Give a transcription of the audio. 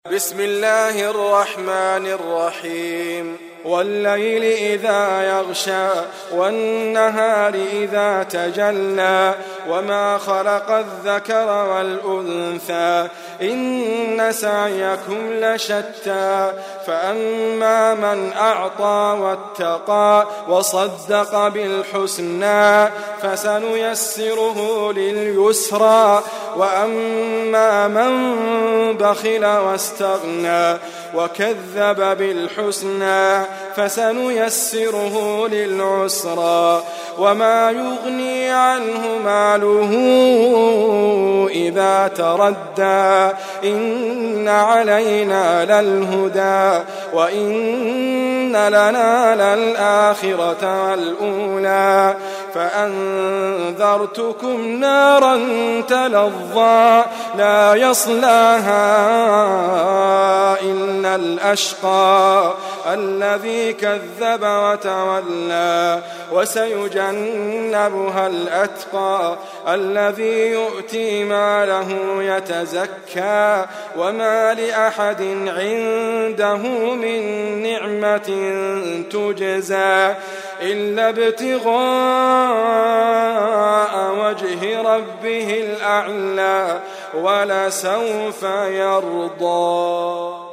بسم الله الرحمن الرحيم والليل إذا يغشى والنهار إذا تجلى وما خلق الذكر والأنثى إن سعيكم لشتى فأما من أعطى واتقى وصدق بالحسنى فسنيسره لليسرى وأما من بخل واستغنى وكذب بالحسنى فسنيسره للعسرى وما يغني عنه ماله إذا تردى إن علينا للهدى وإن لنا للآخرة والأولى فأنذرتكم نارا تلظى لا يصلاها إلا الأشقى الذي كذب وتولى وسيجنبها الأتقى الذي يؤتي ماله يتزكى وما لأحد عنده من نعمة تجزى إلا ابتغاء وجه ربه الأعلى ولسوف يرضى.